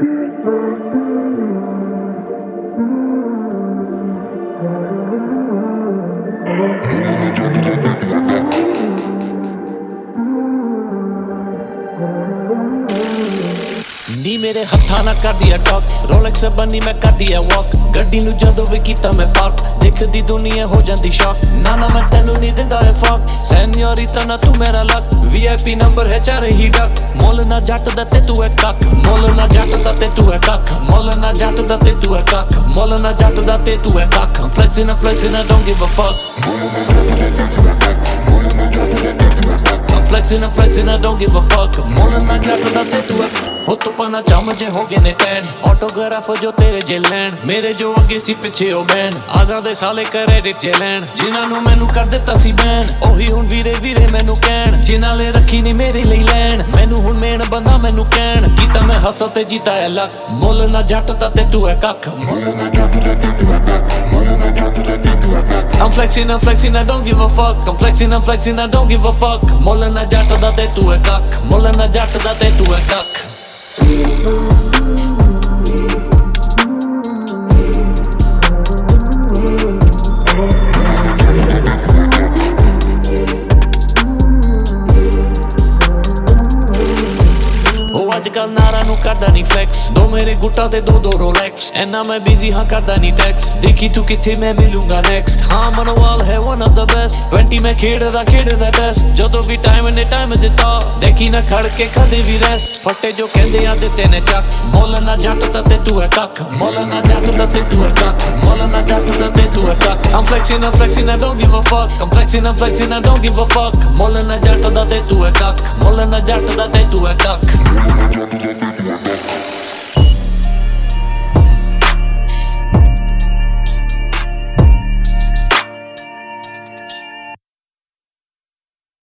ਨੀ ਮੇਰੇ ਹੱਥਾਂ ਨਾਲ ਕਰਦੀ ਆ ਟਾਕ ਰੋਲੈਕਸ ਬਣੀ ਮੈਂ ਕਰਦੀ ਆ ਵਾਕ ਗੱਡੀ ਨੂੰ ਜਦੋਂ ਵੀ ਕੀਤਾ ਮੈਂ ਪਾਰਕ ਦੇਖਦੀ ਦੁਨੀਆ ਹੋ ਜਾਂਦੀ ਸ਼ੌਕ ਨਾ ਮੈਂ ਤੈਨੂੰ ਨਹੀਂ ਦਿੰਦਾ ਏ ਫੱਕ ਸੈਨਿਓਰਿਤਾ ਨਾ ਤੂੰ ਮੇਰਾ ਲੱਕ VIP ਨੰਬਰ ਹੈ ਚਾਰੇ ਹੀ ਡੱਕ ਮੁੱਲ ਨਾ ਜੱਟ ਦਾ ਤੇ ਤੂੰ ਹੈ ਕੱਖ ਮੁੱਲ ਨਾ ਜੱਟ ਦਾ ਤੇ ਤੂੰ ਹੈ ਕੱਖ ਮੁੱਲ ਨਾ ਜੱਟ ਦਾ ਤੇ ਤੂੰ ਹੈ ਕੱਖ ਮੁੱਲ ਨਾ ਜੱਟ ਦਾ ਤੇ ਤੂੰ ਹੈ ਕੱਖ flexing I don't give a fuck flexing I don't give a fuck ਮੁੱਲ ਨਾ ਜੱਟ ਦਾ ਤੇ ਤੂੰ ਹੈ ਹੋ ਤੂੰ ਪਨਾ ਚਮ ਜੇ ਹੋ ਗਏ ਨੇ ਟੈਨ ਆਟੋਗ੍ਰਾਫ ਜੋ ਤੇਰੇ ਜੇ ਲੈਣ ਮੇਰੇ ਜੋ ਅੱਗੇ ਸੀ ਪਿੱਛੇ ਉਹ ਬੈਨ ਆਜ਼ਾਦੇ ਸਾਲੇ ਕ੍ਰੈਡਿਟ ਜੇ ਲੈਣ ਜਿਨ੍ਹਾਂ ਨੂੰ ਮੈਨੂੰ ਕਰ ਦਿੱਤਾ ਸੀ ਬੈਨ ਉਹੀ ਹੁਣ ਵੀਰੇ ਮੈਨੂੰ ਕਹਿਣ ਜਿਨ੍ਹਾਂ ਲਈ ਰੱਖੀ ਨਹੀਂ ਮੇਰੇ ਲਈ ਲੈਣ ਮੈਨੂੰ ਹੁਣ ਮੇਨ ਬੰਦਾ ਮੈਨੂੰ ਕਹਿਣ ਕੀਤਾ ਮੈਂ ਹੱਸ ਤੇ ਜੀਤਾ ਹੈ ਲੱਕ ਮੁੱਲ ਨਾ ਜੱਟ ਦਾ ਤੇ ਤੂੰ ਹੈ ਕੱਖ ਮੁੱਲ ਨਾ ਜੱਟ ਦਾ ਤੇ ਤੂੰ ਹੈ ਕੱਖ ਮੁੱਲ ਨਾ ਜੱਟ ਦਾ ਤੇ ਤੂੰ ਹੈ ਕੱਖ I'm flexing I don't give a fuck I'm flexing I don't give a fuck ਮੁੱਲ ਨਾ ਜੱਟ ਦਾ ਤੇ ਤੂੰ ਹੈ ਕੱਖ ਮੁੱਲ ਨਾ ਜੱਟ ਦਾ ਤੇ ਤੂੰ ਹੈ ਕੱਖ ਅੱਜ ਕੱਲ ਨਾਰਾ ਨੂੰ ਕਰਦਾ ਨਹੀਂ ਫਲੈਕਸ ਦੋ ਮੇਰੇ ਗੁੱਟਾਂ ਤੇ ਦੋ ਰੋਲੈਕਸ ਐਨਾ ਮੈਂ ਬਿਜ਼ੀ ਹਾਂ ਕਰਦਾ ਨਹੀਂ ਟੈਕਸ ਦੇਖੀ ਤੂੰ ਕਿੱਥੇ ਮੈਂ ਮਿਲੂੰਗਾ ਨੈਕਸਟ ਹਾਂ ਮਨਵਾਲ ਹੈ one of the best 20 ਮੈਂ ਖੇਡਦਾ ਟੈਸਟ ਜਦੋਂ ਵੀ ਟਾਈਮ ਦਿੱਤਾ ਦੇਖੀ ਨਾ ਖੜ ਕੇ ਕਦੇ ਵੀ ਰੈਸਟ ਫੱਟੇ ਜੋ ਕਹਿੰਦੇ ਆ ਦਿੱਤੇ ਨੇ ਚੱਕ ਮੁੱਲ ਨਾ ਜੱਟ ਦਾ ਤੇ ਤੂੰ ਹੈ ਕੱਖ ਮੁੱਲ ਨਾ ਜੱਟ ਦਾ ਤੇ ਤੂੰ ਹੈ ਕੱਖ ਮੁੱਲ ਨਾ ਜੱਟ ਦਾ ਤੇ ਤੂੰ ਹੈ ਕੱਖ I'm flexing I don't give a fuck I'm flexing I don't give a fuck ਮੁੱਲ ਨਾ ਜੱਟ ਦਾ ਤੇ ਤੂੰ ਹੈ ਕੱਖ ਮੁੱਲ ਨਾ ਜੱਟ ਦਾ ਤੇ ਤੂੰ ਹੈ ਕੱਖ Don't